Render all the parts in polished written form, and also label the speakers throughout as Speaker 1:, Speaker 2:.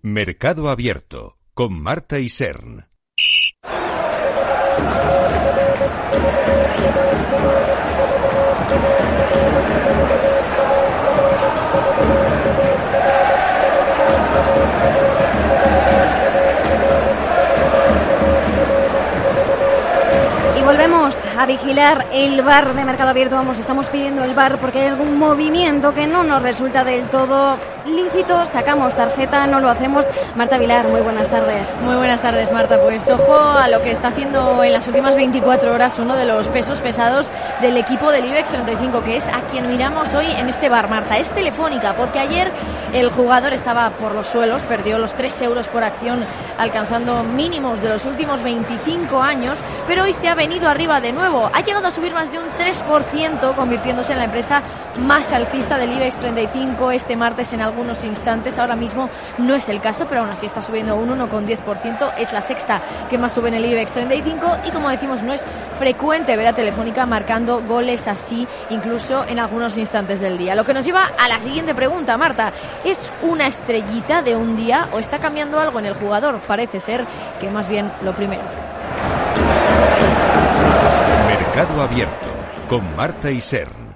Speaker 1: Mercado Abierto, con Marta Isern.
Speaker 2: Volvemos a vigilar el bar de Mercado Abierto. Estamos pidiendo el bar porque hay algún movimiento que no nos resulta del todo lícito. Sacamos tarjeta, no lo hacemos. Marta Vilar, muy buenas tardes.
Speaker 3: Muy buenas tardes, Marta. Pues ojo a lo que está haciendo en las últimas 24 horas uno de los pesos pesados del equipo del IBEX 35, que es a quien miramos hoy en este bar, Marta. Es Telefónica, porque ayer el jugador estaba por los suelos, perdió los 3 euros por acción, alcanzando mínimos de los últimos 25 años, pero hoy se ha venido arriba de nuevo. Ha llegado a subir más de un 3%, convirtiéndose en la empresa más alcista del IBEX 35 este martes en algunos instantes. Ahora mismo no es el caso, pero aún así está subiendo un 1,10%. Es la sexta que más sube en el IBEX 35 y, como decimos, no es frecuente ver a Telefónica marcando goles así, incluso en algunos instantes del día. Lo que nos lleva a la siguiente pregunta, Marta. ¿Es una estrellita de un día o está cambiando algo en el jugador? Parece ser que más bien lo primero.
Speaker 1: Mercado Abierto, con Marta Isern.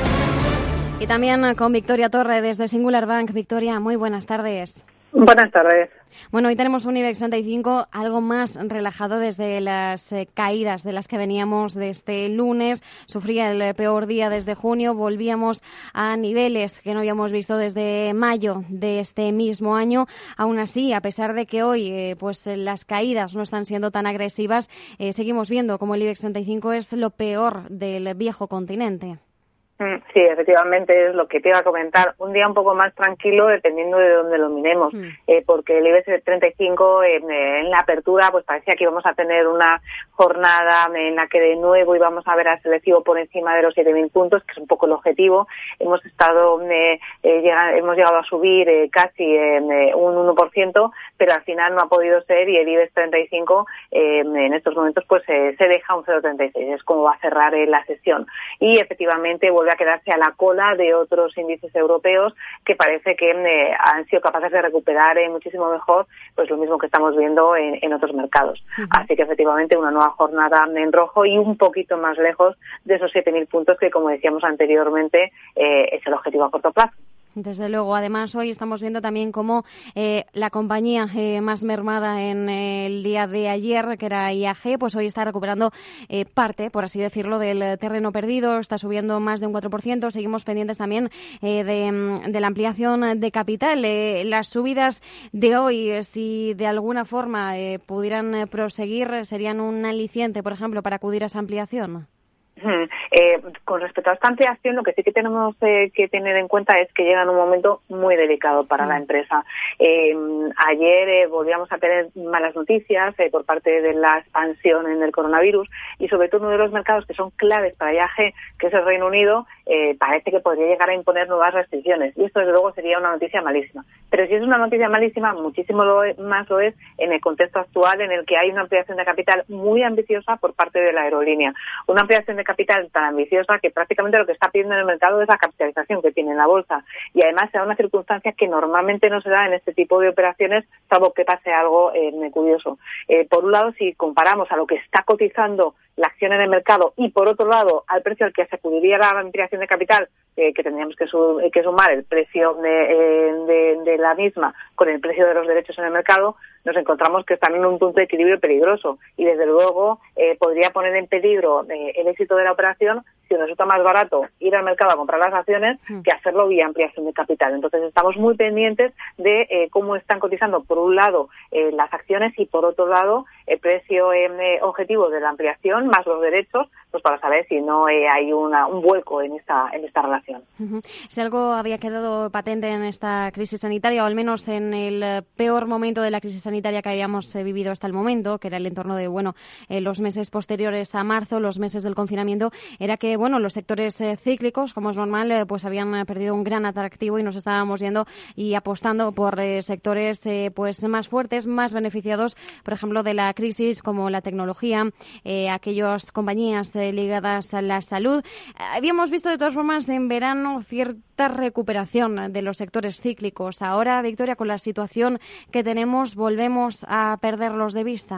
Speaker 2: Y también con Victoria Torre desde Singular Bank. Victoria, muy buenas tardes.
Speaker 4: Buenas tardes.
Speaker 2: Bueno, hoy tenemos un IBEX 35 algo más relajado desde las caídas de las que veníamos de este lunes. Sufría el peor día desde junio. Volvíamos a niveles que no habíamos visto desde mayo de este mismo año. Aún así, a pesar de que hoy pues las caídas no están siendo tan agresivas, seguimos viendo como el IBEX 35 es lo peor del viejo continente.
Speaker 4: Sí, efectivamente es lo que te iba a comentar. Un día un poco más tranquilo dependiendo de dónde lo miremos, porque el IBEX 35 en la apertura pues parecía que íbamos a tener una jornada en la que de nuevo íbamos a ver al selectivo por encima de los 7.000 puntos, que es un poco el objetivo. Hemos llegado a subir casi un 1%, pero al final no ha podido ser y el IBEX 35 en estos momentos pues se deja un 0,36, es como va a cerrar la sesión. Y efectivamente vuelve a quedarse a la cola de otros índices europeos que parece que han sido capaces de recuperar muchísimo mejor pues lo mismo que estamos viendo en otros mercados. Así que efectivamente una nueva jornada en rojo y un poquito más lejos de esos 7.000 puntos que, como decíamos anteriormente, es el objetivo a corto plazo.
Speaker 2: Desde luego. Además, hoy estamos viendo también cómo la compañía más mermada en el día de ayer, que era IAG, pues hoy está recuperando parte, por así decirlo, del terreno perdido. Está subiendo más de un 4%. Seguimos pendientes también de la ampliación de capital. Las subidas de hoy, si de alguna forma pudieran proseguir, serían un aliciente, por ejemplo, para acudir a esa ampliación.
Speaker 4: Con respecto a esta ampliación, lo que sí que tenemos que tener en cuenta es que llega en un momento muy delicado para la empresa. Ayer volvíamos a tener malas noticias por parte de la expansión en el coronavirus y sobre todo uno de los mercados que son claves para IAG, que es el Reino Unido, parece que podría llegar a imponer nuevas restricciones y esto desde luego sería una noticia malísima. Pero si es una noticia malísima, muchísimo más lo es en el contexto actual en el que hay una ampliación de capital muy ambiciosa por parte de la aerolínea. Una ampliación de capital tan ambiciosa que prácticamente lo que está pidiendo en el mercado es la capitalización que tiene en la bolsa y además se da una circunstancia que normalmente no se da en este tipo de operaciones salvo que pase algo curioso. Por un lado, si comparamos a lo que está cotizando la acción en el mercado y por otro lado al precio al que se acudiría la ampliación de capital, que tendríamos que sumar el precio de la misma con el precio de los derechos en el mercado, nos encontramos que están en un punto de equilibrio peligroso y desde luego podría poner en peligro el éxito de la operación si nos resulta más barato ir al mercado a comprar las acciones que hacerlo vía ampliación de capital. Entonces estamos muy pendientes de cómo están cotizando por un lado las acciones y por otro lado el precio objetivo de la ampliación más los derechos, pues para saber si no hay un vuelco en esta relación.
Speaker 2: Si algo había quedado patente en esta crisis sanitaria, o al menos en el peor momento de la crisis sanitaria que habíamos vivido hasta el momento, que era el entorno de los meses posteriores a marzo, los meses del confinamiento, era que los sectores cíclicos, como es normal, pues habían perdido un gran atractivo y nos estábamos yendo y apostando por sectores pues más fuertes, más beneficiados, por ejemplo, de la crisis, como la tecnología, aquellas compañías ligadas a la salud. Habíamos visto de todas formas en verano cierta recuperación de los sectores cíclicos. Ahora, Victoria, con la situación que tenemos, ¿volvemos a perderlos de vista?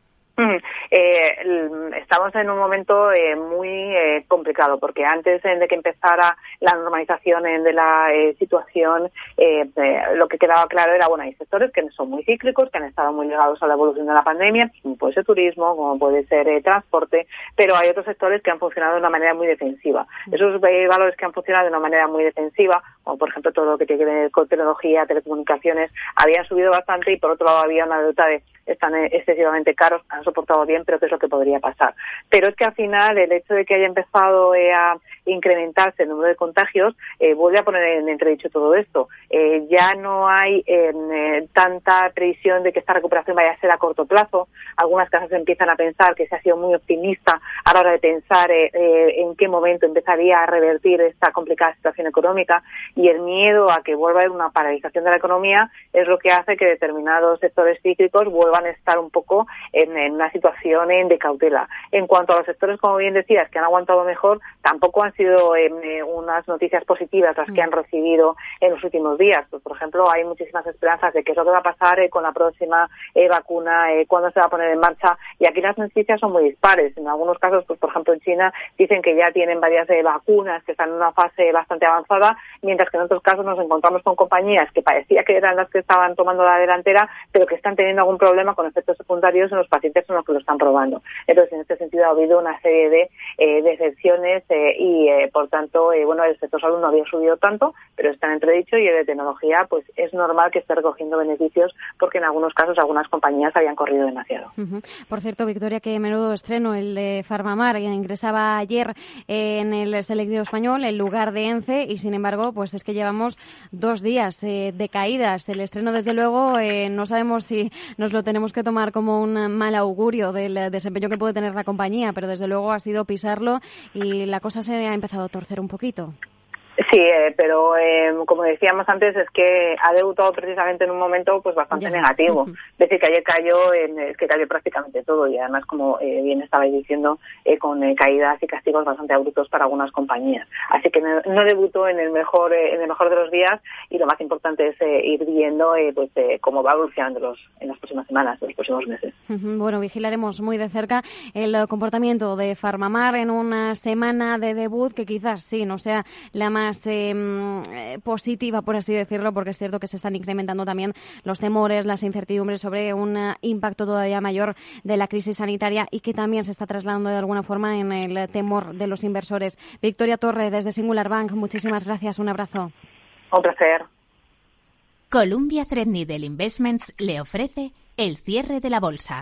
Speaker 4: Estamos en un momento muy complicado, porque antes de que empezara la normalización de la situación, lo que quedaba claro era, hay sectores que son muy cíclicos, que han estado muy ligados a la evolución de la pandemia, como puede ser turismo, como puede ser transporte, pero hay otros sectores que han funcionado de una manera muy defensiva. Esos valores que han funcionado de una manera muy defensiva, como por ejemplo todo lo que tiene que ver con tecnología, telecomunicaciones, habían subido bastante, y por otro lado había una deuda de están excesivamente caros, han soportado bien, pero ¿qué es lo que podría pasar? Pero es que al final el hecho de que haya empezado a incrementarse el número de contagios vuelve a poner en entredicho todo esto. Ya no hay tanta previsión de que esta recuperación vaya a ser a corto plazo. Algunas casas empiezan a pensar que se ha sido muy optimista a la hora de pensar en qué momento empezaría a revertir esta complicada situación económica, y el miedo a que vuelva a haber una paralización de la economía es lo que hace que determinados sectores cíclicos vuelvan a estar un poco en una situación de cautela. En cuanto a los sectores, como bien decías, que han aguantado mejor, tampoco han sido unas noticias positivas las que han recibido en los últimos días. Pues, por ejemplo, hay muchísimas esperanzas de qué es lo que va a pasar con la próxima vacuna, cuándo se va a poner en marcha, y aquí las noticias son muy dispares. En algunos casos, pues por ejemplo en China, dicen que ya tienen varias vacunas que están en una fase bastante avanzada, mientras que en otros casos nos encontramos con compañías que parecía que eran las que estaban tomando la delantera, pero que están teniendo algún problema con efectos secundarios en los pacientes en los que lo están probando. Entonces, en este sentido ha habido una serie de decepciones y, por tanto, el sector salud no había subido tanto, pero está en entredicho, y el de tecnología, pues es normal que esté recogiendo beneficios, porque en algunos casos algunas compañías habían corrido demasiado.
Speaker 2: Por cierto, Victoria, que menudo estreno el de Farmamar, que ingresaba ayer en el selectivo español en lugar de ENCE, y sin embargo, pues es que llevamos 2 días de caídas. El estreno, desde luego, no sabemos si nos lo tenemos que tomar como un mal augurio del desempeño que puede tener la compañía, pero desde luego ha sido pisarlo y la cosa se ha empezado a torcer un poquito.
Speaker 4: Sí, pero como decíamos antes, es que ha debutado precisamente en un momento pues bastante negativo. Es decir, que ayer cayó prácticamente todo, y además, como bien estabais diciendo, con caídas y castigos bastante abruptos para algunas compañías. Así que no debutó en el mejor de los días, y lo más importante es ir viendo cómo va evolucionando en las próximas semanas, en los próximos meses.
Speaker 2: Bueno, vigilaremos muy de cerca el comportamiento de Farmamar en una semana de debut que quizás sí no sea la más positiva, por así decirlo, porque es cierto que se están incrementando también los temores, las incertidumbres sobre un impacto todavía mayor de la crisis sanitaria, y que también se está trasladando de alguna forma en el temor de los inversores. Victoria Torre, desde Singular Bank, muchísimas gracias, un abrazo.
Speaker 4: Un placer.
Speaker 5: Columbia Threadneedle Investments le ofrece el cierre de la bolsa.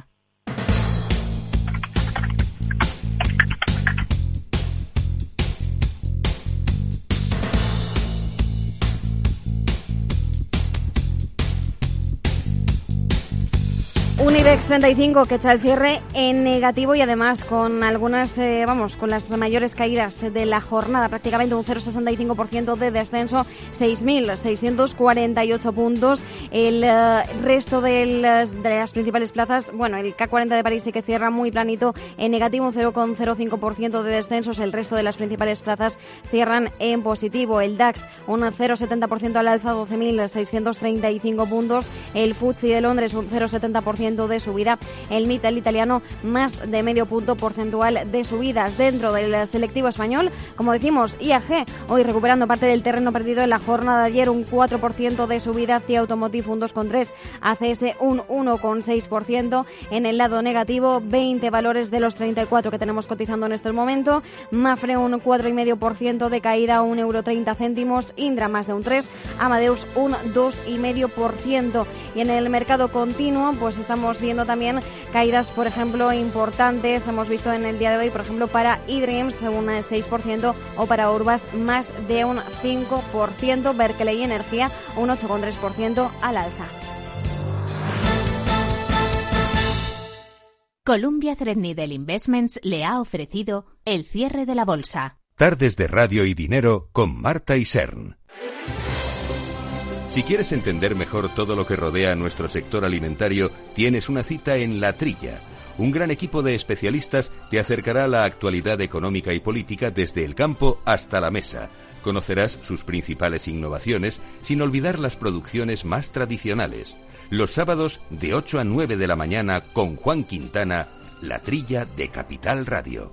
Speaker 2: Un IBEX 35 que echa el cierre en negativo, y además con algunas, con las mayores caídas de la jornada, prácticamente un 0,65% de descenso, 6.648 puntos. El resto de las principales plazas, el CAC 40 de París sí que cierra muy planito en negativo, un 0,05% de descensos. El resto de las principales plazas cierran en positivo. El DAX un 0,70% al alza, 12.635 puntos. El FTSE de Londres un 0,70% de subida. El MIT, el italiano, más de medio punto porcentual de subidas. Dentro del selectivo español, como decimos, IAG hoy recuperando parte del terreno perdido en la jornada de ayer, un 4% de subida. CIA Automotive un 2,3%, ACS un 1,6%. En el lado negativo, 20 valores de los 34 que tenemos cotizando en este momento. Mafre un 4,5% de caída, 1,30 €. Indra más de un 3%, Amadeus un 2,5%. Y en el mercado continuo, pues estamos viendo también caídas, por ejemplo, importantes. Hemos visto en el día de hoy, por ejemplo, para eDreams un 6%, o para Urbas más de un 5%. Berkeley Energía un 8,3% al alza.
Speaker 5: Columbia Threadneedle Investments le ha ofrecido el cierre de la bolsa.
Speaker 1: Tardes de Radio y Dinero con Marta Isern. Si quieres entender mejor todo lo que rodea a nuestro sector alimentario, tienes una cita en La Trilla. Un gran equipo de especialistas te acercará a la actualidad económica y política desde el campo hasta la mesa. Conocerás sus principales innovaciones, sin olvidar las producciones más tradicionales. Los sábados de 8 a 9 de la mañana con Juan Quintana, La Trilla de Capital Radio.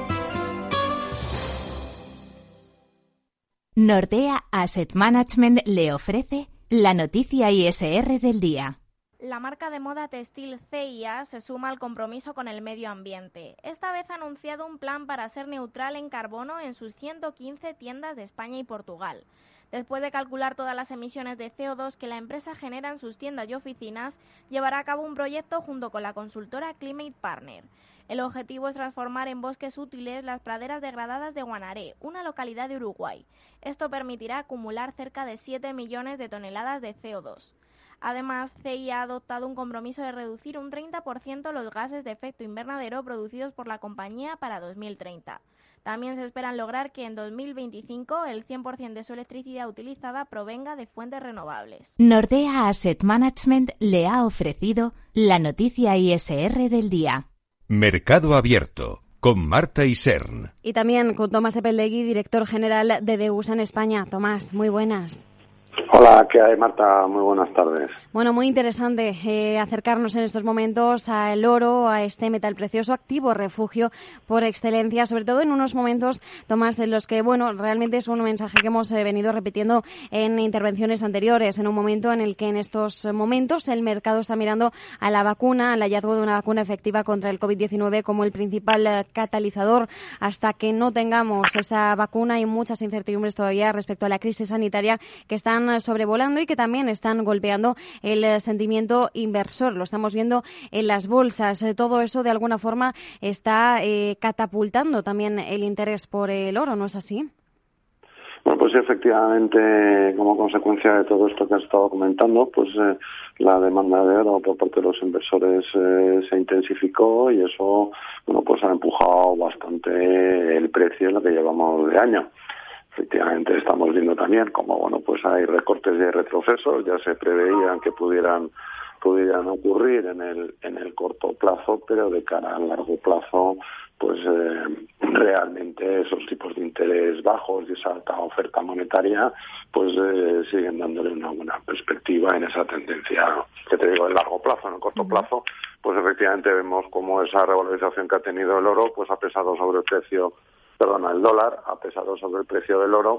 Speaker 5: Nordea Asset Management le ofrece la noticia ISR del día.
Speaker 6: La marca de moda textil CIA se suma al compromiso con el medio ambiente. Esta vez ha anunciado un plan para ser neutral en carbono en sus 115 tiendas de España y Portugal. Después de calcular todas las emisiones de CO2 que la empresa genera en sus tiendas y oficinas, llevará a cabo un proyecto junto con la consultora Climate Partner. El objetivo es transformar en bosques útiles las praderas degradadas de Guanaré, una localidad de Uruguay. Esto permitirá acumular cerca de 7 millones de toneladas de CO2. Además, CIA ha adoptado un compromiso de reducir un 30% los gases de efecto invernadero producidos por la compañía para 2030. También se esperan lograr que en 2025 el 100% de su electricidad utilizada provenga de fuentes renovables.
Speaker 5: Nordea Asset Management le ha ofrecido la noticia ISR del día.
Speaker 1: Mercado Abierto con Marta Isern.
Speaker 2: Y también con Tomás Epellegui, director general de Deusa en España. Tomás, muy buenas.
Speaker 7: Hola, ¿qué hay, Marta? Muy buenas tardes.
Speaker 2: Bueno, muy interesante acercarnos en estos momentos al oro, a este metal precioso, activo refugio por excelencia, sobre todo en unos momentos, Tomás, en los que, bueno, realmente es un mensaje que hemos venido repitiendo en intervenciones anteriores, en un momento en el que en estos momentos el mercado está mirando a la vacuna, al hallazgo de una vacuna efectiva contra el COVID-19 como el principal catalizador. Hasta que no tengamos esa vacuna hay muchas incertidumbres todavía respecto a la crisis sanitaria que están sobrevolando y que también están golpeando el sentimiento inversor. Lo estamos viendo en las bolsas. Todo eso de alguna forma está catapultando también el interés por el oro, ¿no es así?
Speaker 7: Bueno, pues efectivamente, como consecuencia de todo esto que has estado comentando, pues la demanda de oro por parte de los inversores se intensificó y eso, bueno, pues ha empujado bastante el precio en lo que llevamos de año. Efectivamente, estamos viendo también como, bueno, pues hay recortes de retrocesos, ya se preveían que pudieran ocurrir en el corto plazo, pero de cara al largo plazo, pues realmente esos tipos de interés bajos y esa alta oferta monetaria, pues siguen dándole una buena perspectiva en esa tendencia que te digo, de largo plazo. En el corto plazo, pues efectivamente vemos como esa revalorización que ha tenido el oro, pues ha pesado sobre el dólar ha pesado sobre el precio del oro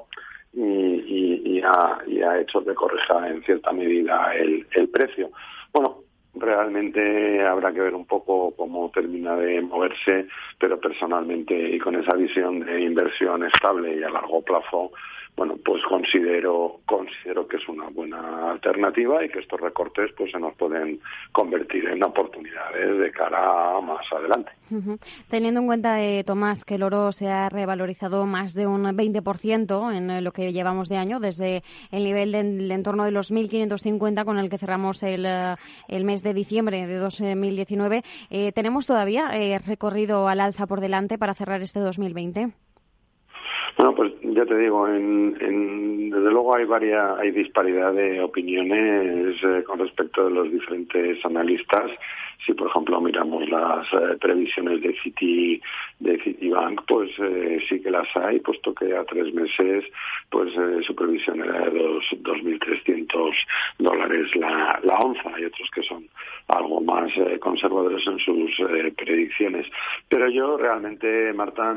Speaker 7: y ha hecho que corrija en cierta medida el precio. Bueno, realmente habrá que ver un poco cómo termina de moverse, pero personalmente y con esa visión de inversión estable y a largo plazo, bueno, pues considero que es una buena alternativa y que estos recortes pues se nos pueden convertir en oportunidades de cara a más adelante.
Speaker 2: Teniendo en cuenta, Tomás, que el oro se ha revalorizado más de un 20% en lo que llevamos de año, desde el nivel del entorno de los 1.550 con el que cerramos el mes de diciembre de 2019, ¿tenemos todavía recorrido al alza por delante para cerrar este 2020?
Speaker 7: Bueno, pues ya te digo, desde luego hay disparidad de opiniones con respecto de los diferentes analistas. Si, por ejemplo, miramos las previsiones de Citibank, pues sí que las hay, puesto que a 3 meses pues su previsión era de $2.300 la onza. Hay otros que son algo más conservadores en sus predicciones. Pero yo realmente, Marta,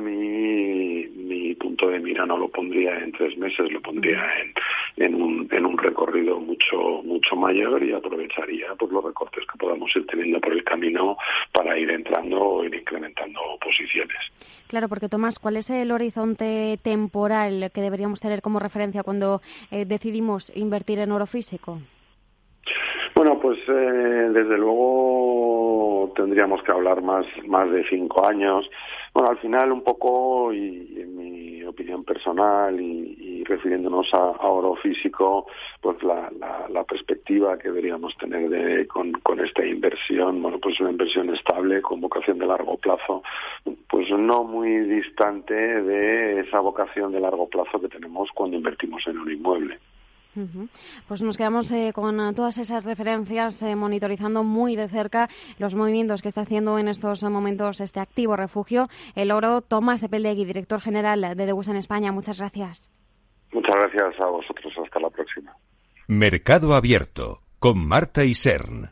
Speaker 7: mi punto de mira no lo pondría en 3 meses, lo pondría en un recorrido mucho mayor y aprovecharía pues los recortes que podamos ir teniendo por el camino para ir entrando o ir incrementando posiciones.
Speaker 2: Claro, porque Tomás, ¿cuál es el horizonte temporal que deberíamos tener como referencia cuando decidimos invertir en oro físico?
Speaker 7: Bueno, Bueno, pues desde luego tendríamos que hablar más de 5 años. Bueno, al final un poco, y en mi opinión personal y refiriéndonos a oro físico, pues la perspectiva que deberíamos tener con esta inversión, bueno, pues una inversión estable con vocación de largo plazo, pues no muy distante de esa vocación de largo plazo que tenemos cuando invertimos en un inmueble.
Speaker 2: Pues nos quedamos con todas esas referencias, monitorizando muy de cerca los movimientos que está haciendo en estos momentos este activo refugio, el oro. Tomás Epeldegui, director general de Degusa en España, muchas gracias.
Speaker 7: Muchas gracias a vosotros. Hasta la próxima.
Speaker 1: Mercado Abierto con Marta Isern.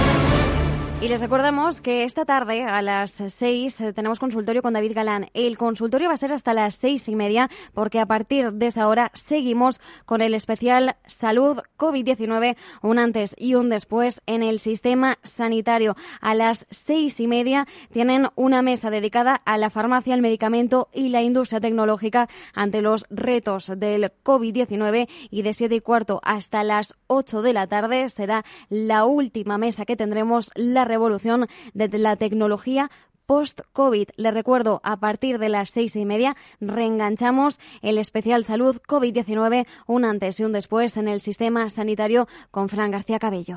Speaker 2: Y les recordamos que esta tarde a las 6 tenemos consultorio con David Galán. El consultorio va a ser hasta las 6:30 porque a partir de esa hora seguimos con el especial Salud COVID-19, un antes y un después en el sistema sanitario. A las 6:30 tienen una mesa dedicada a la farmacia, el medicamento y la industria tecnológica ante los retos del COVID-19, y de 7:15 hasta las 8 de la tarde será la última mesa que tendremos, la revolución de la tecnología post-COVID. Les recuerdo, a partir de las 6:30 reenganchamos el especial Salud COVID-19, un antes y un después en el sistema sanitario, con Fran García Cabello.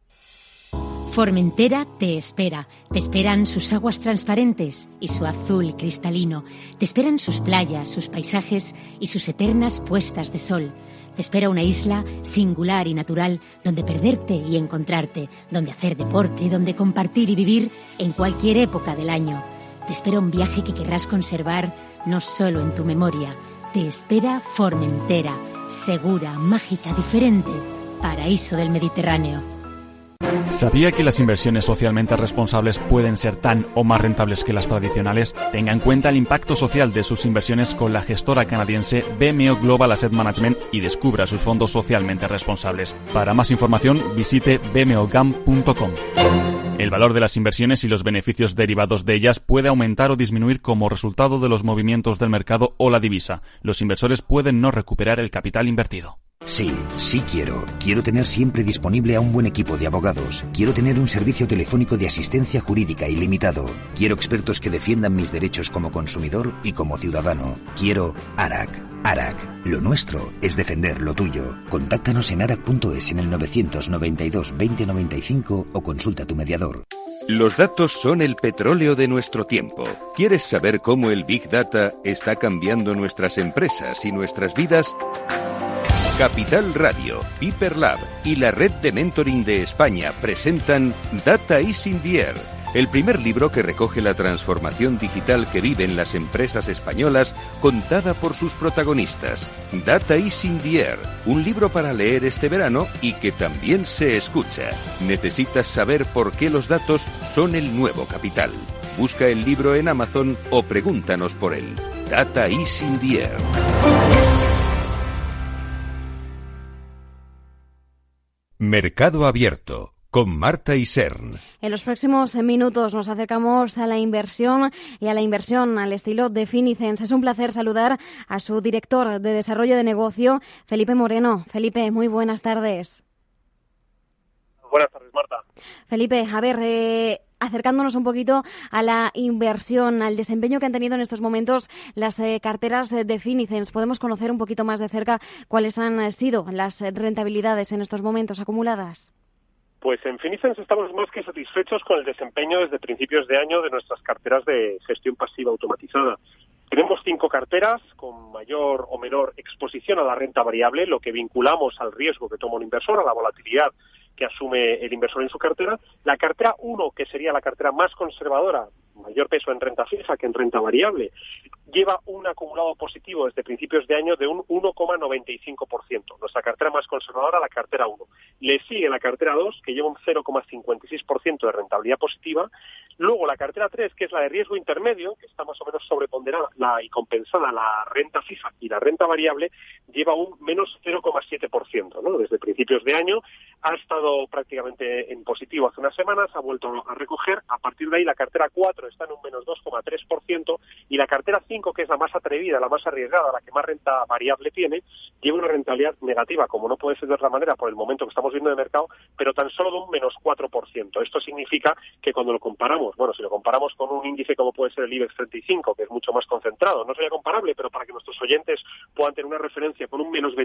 Speaker 8: Formentera te espera. Te esperan sus aguas transparentes y su azul cristalino. Te esperan sus playas, sus paisajes y sus eternas puestas de sol. Te espera una isla singular y natural donde perderte y encontrarte, donde hacer deporte, donde compartir y vivir en cualquier época del año. Te espera un viaje que querrás conservar no solo en tu memoria. Te espera Formentera, segura, mágica, diferente, paraíso del Mediterráneo.
Speaker 9: ¿Sabía que las inversiones socialmente responsables pueden ser tan o más rentables que las tradicionales? Tenga en cuenta el impacto social de sus inversiones con la gestora canadiense BMO Global Asset Management y descubra sus fondos socialmente responsables. Para más información, visite bmogam.com. El valor de las inversiones y los beneficios derivados de ellas puede aumentar o disminuir como resultado de los movimientos del mercado o la divisa. Los inversores pueden no recuperar el capital invertido.
Speaker 10: Sí, sí quiero. Quiero tener siempre disponible a un buen equipo de abogados. Quiero tener un servicio telefónico de asistencia jurídica ilimitado. Quiero expertos que defiendan mis derechos como consumidor y como ciudadano. Quiero ARAC. ARAC. Lo nuestro es defender lo tuyo. Contáctanos en arac.es en el 992 20 95 o consulta a tu mediador.
Speaker 1: Los datos son el petróleo de nuestro tiempo. ¿Quieres saber cómo el Big Data está cambiando nuestras empresas y nuestras vidas? Capital Radio, Piper Lab y la Red de Mentoring de España presentan Data is in the Air, el primer libro que recoge la transformación digital que viven las empresas españolas contada por sus protagonistas. Data is in the Air, un libro para leer este verano y que también se escucha. ¿Necesitas saber por qué los datos son el nuevo capital? Busca el libro en Amazon o pregúntanos por él. Data is in the Air. Mercado Abierto con Marta Isern.
Speaker 2: En los próximos minutos nos acercamos a la inversión y a la inversión al estilo de Finicens. Es un placer saludar a su director de desarrollo de negocio, Felipe Moreno. Felipe, muy buenas tardes.
Speaker 11: Buenas tardes, Marta.
Speaker 2: Felipe, a ver, acercándonos un poquito a la inversión, al desempeño que han tenido en estos momentos las carteras de Finicens. ¿Podemos conocer un poquito más de cerca cuáles han sido las rentabilidades en estos momentos acumuladas?
Speaker 11: Pues en Finicens estamos más que satisfechos con el desempeño desde principios de año de nuestras carteras de gestión pasiva automatizada. Tenemos 5 carteras con mayor o menor exposición a la renta variable, lo que vinculamos al riesgo que toma un inversor, a la volatilidad que asume el inversor en su cartera. La cartera 1, que sería la cartera más conservadora, mayor peso en renta fija que en renta variable, lleva un acumulado positivo desde principios de año de un 1,95%. Nuestra cartera más conservadora, la cartera 1. Le sigue la cartera 2, que lleva un 0,56% de rentabilidad positiva. Luego la cartera 3, que es la de riesgo intermedio, que está más o menos sobreponderada y compensada la renta fija y la renta variable, lleva un menos 0,7%, ¿no? Desde principios de año ha estado prácticamente en positivo hace unas semanas, ha vuelto a recoger. A partir de ahí la cartera 4, 4 está en un menos 2,3%, y la cartera 5, que es la más atrevida, la más arriesgada, la que más renta variable tiene, lleva una rentabilidad negativa, como no puede ser de otra manera por el momento que estamos viendo de mercado, pero tan solo de un menos 4%. Esto significa que cuando lo comparamos, si lo comparamos con un índice como puede ser el IBEX 35, que es mucho más concentrado, no sería comparable, pero para que nuestros oyentes puedan tener una referencia, con un menos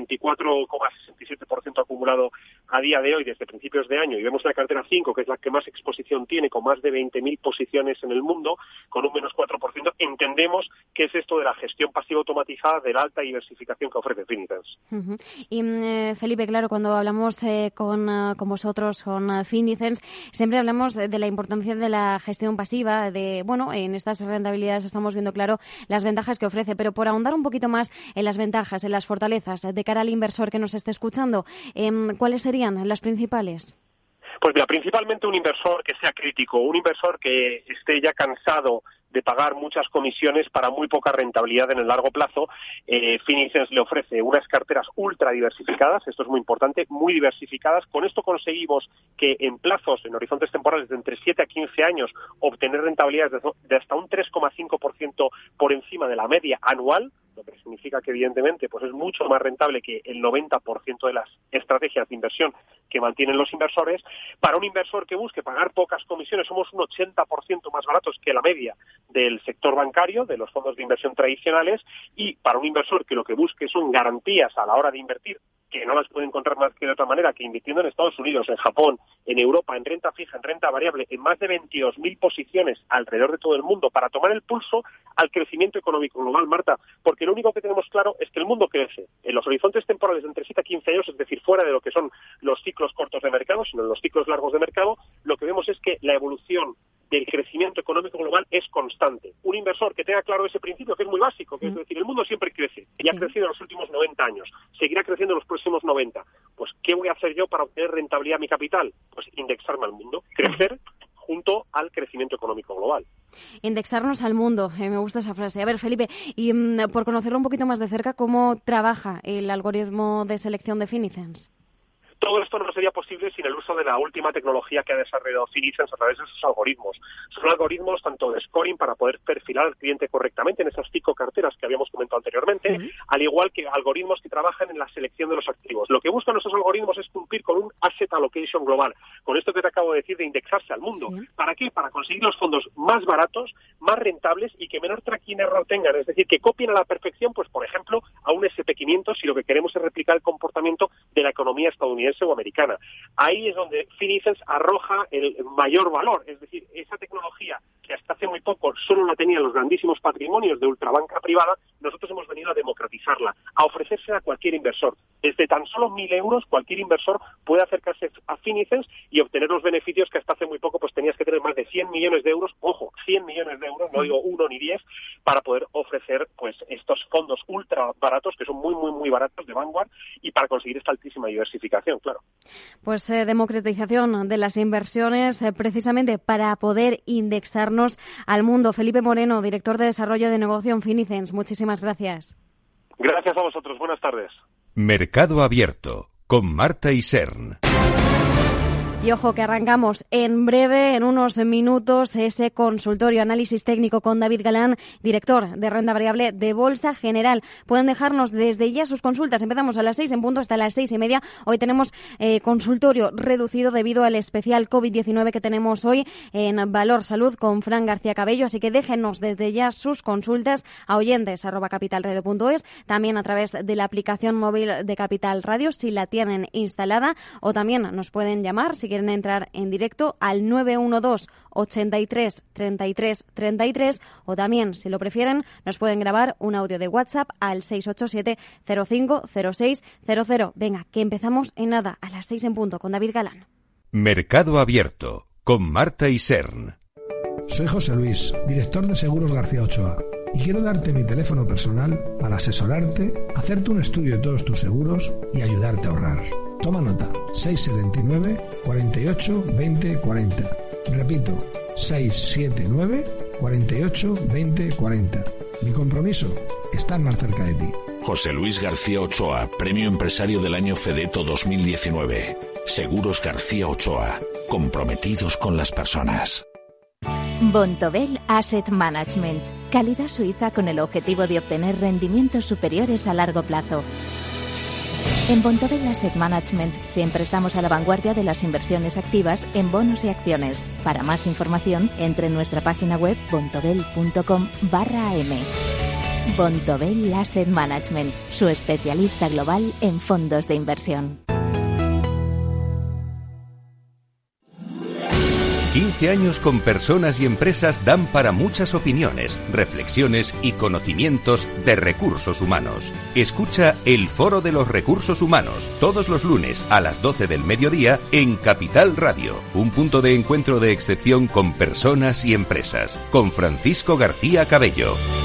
Speaker 11: 24,67% acumulado a día de hoy desde principios de año, y vemos la cartera 5, que es la que más exposición tiene, con más de 20.000 posiciones en el mundo, con un menos 4%, entendemos que es esto de la gestión pasiva automatizada, de la alta diversificación que ofrece Finicens.
Speaker 2: Uh-huh. Y Felipe, claro, cuando hablamos con vosotros, con Finicens, siempre hablamos de la importancia de la gestión pasiva, en estas rentabilidades estamos viendo claro las ventajas que ofrece, pero por ahondar un poquito más en las ventajas, en las fortalezas, de cara al inversor que nos esté escuchando, ¿cuáles serían las principales?
Speaker 11: Pues mira, principalmente un inversor que sea crítico, un inversor que esté ya cansado de pagar muchas comisiones para muy poca rentabilidad en el largo plazo. Finicens le ofrece unas carteras ultra diversificadas, esto es muy importante, muy diversificadas. Con esto conseguimos que en plazos, en horizontes temporales de entre 7 a 15 años, obtener rentabilidades de hasta un 3,5% por encima de la media anual, lo que significa que evidentemente pues es mucho más rentable que el 90% de las estrategias de inversión que mantienen los inversores. Para un inversor que busque pagar pocas comisiones, somos un 80% más baratos que la media del sector bancario, de los fondos de inversión tradicionales, y para un inversor que lo que busque son garantías a la hora de invertir, que no las puede encontrar más que de otra manera que invirtiendo en Estados Unidos, en Japón, en Europa, en renta fija, en renta variable, en más de 22.000 posiciones alrededor de todo el mundo, para tomar el pulso al crecimiento económico global, Marta, porque lo único que tenemos claro es que el mundo crece en los horizontes temporales de entre 7 a 15 años, es decir, fuera de lo que son los ciclos cortos de mercado, sino en los ciclos largos de mercado. Lo que vemos es que la evolución del crecimiento económico global es constante. Un inversor que tenga claro ese principio, que es muy básico, que es decir, el mundo siempre crece, y ha crecido en los últimos 90 años, seguirá creciendo en los próximos 90. Pues, ¿qué voy a hacer yo para obtener rentabilidad a mi capital? Pues indexarme al mundo, crecer junto al crecimiento económico global.
Speaker 2: Indexarnos al mundo, me gusta esa frase. A ver, Felipe, y por conocerlo un poquito más de cerca, ¿cómo trabaja el algoritmo de selección de Finicens?
Speaker 11: Todo esto no sería posible sin el uso de la última tecnología que ha desarrollado Finicens a través de sus algoritmos. Son algoritmos tanto de scoring para poder perfilar al cliente correctamente en esas 5 carteras que habíamos comentado anteriormente, al igual que algoritmos que trabajan en la selección de los activos. Lo que buscan nuestros algoritmos es cumplir con un asset allocation global, con esto que te acabo de decir de indexarse al mundo. ¿Para qué? Para conseguir los fondos más baratos, más rentables y que menor tracking error tengan, es decir, que copien a la perfección, pues por ejemplo, a un SP500 si lo que queremos es replicar el comportamiento de la economía estadounidense o americana. Ahí es donde Finicens arroja el mayor valor, es decir, esa tecnología que hasta hace muy poco solo la tenían los grandísimos patrimonios de ultrabanca privada, nosotros hemos venido a democratizarla, a ofrecérsela a cualquier inversor. Desde tan solo 1.000 euros, cualquier inversor puede acercarse a Finicens y obtener los beneficios que hasta hace muy poco pues tenías que tener más de 100 millones de euros, ojo, 100 millones de euros, no digo 1 ni 10, para poder ofrecer pues estos fondos ultra baratos, que son muy, muy, muy baratos, de Vanguard, y para conseguir esta altísima diversificación, claro.
Speaker 2: Pues democratización de las inversiones, precisamente para poder indexarnos al mundo. Felipe Moreno, director de desarrollo de negocio en Finicens, muchísimas gracias.
Speaker 11: Gracias a vosotros, buenas tardes.
Speaker 1: Mercado Abierto, con Marta Isern.
Speaker 2: Y ojo que arrancamos en breve, en unos minutos, ese consultorio, análisis técnico con David Galán, director de renta variable de Bolsa General. Pueden dejarnos desde ya sus consultas. Empezamos a las 6 en punto hasta las 6:30. Hoy tenemos consultorio reducido debido al especial COVID-19 que tenemos hoy en Valor Salud con Fran García Cabello. Así que déjenos desde ya sus consultas a oyentes@capitalradio.es, también a través de la aplicación móvil de Capital Radio si la tienen instalada, o también nos pueden llamar si quieren entrar en directo al 912 83 33 33, o también, si lo prefieren, nos pueden grabar un audio de WhatsApp al 687 05 06 00. Venga, que empezamos en nada, a las 6 en punto, con David Galán.
Speaker 1: Mercado Abierto, con Marta Isern.
Speaker 12: Soy José Luis, director de Seguros García Ochoa, y quiero darte mi teléfono personal para asesorarte, hacerte un estudio de todos tus seguros y ayudarte a ahorrar. Toma nota, 679 48 20 40. Repito, 679 48 20 40. Mi compromiso, estar más cerca de ti.
Speaker 13: José Luis García Ochoa, Premio Empresario del Año Fedeto 2019. Seguros García Ochoa, comprometidos con las personas.
Speaker 5: Bontobel Asset Management. Calidad suiza con el objetivo de obtener rendimientos superiores a largo plazo. En Bontobel Asset Management siempre estamos a la vanguardia de las inversiones activas en bonos y acciones. Para más información, entre en nuestra página web bontobel.com/am. Bontobel Asset Management, su especialista global en fondos de inversión.
Speaker 1: 15 años con personas y empresas dan para muchas opiniones, reflexiones y conocimientos de recursos humanos. Escucha el Foro de los Recursos Humanos todos los lunes a las 12 del mediodía en Capital Radio. Un punto de encuentro de excepción con personas y empresas. Con Francisco García Cabello.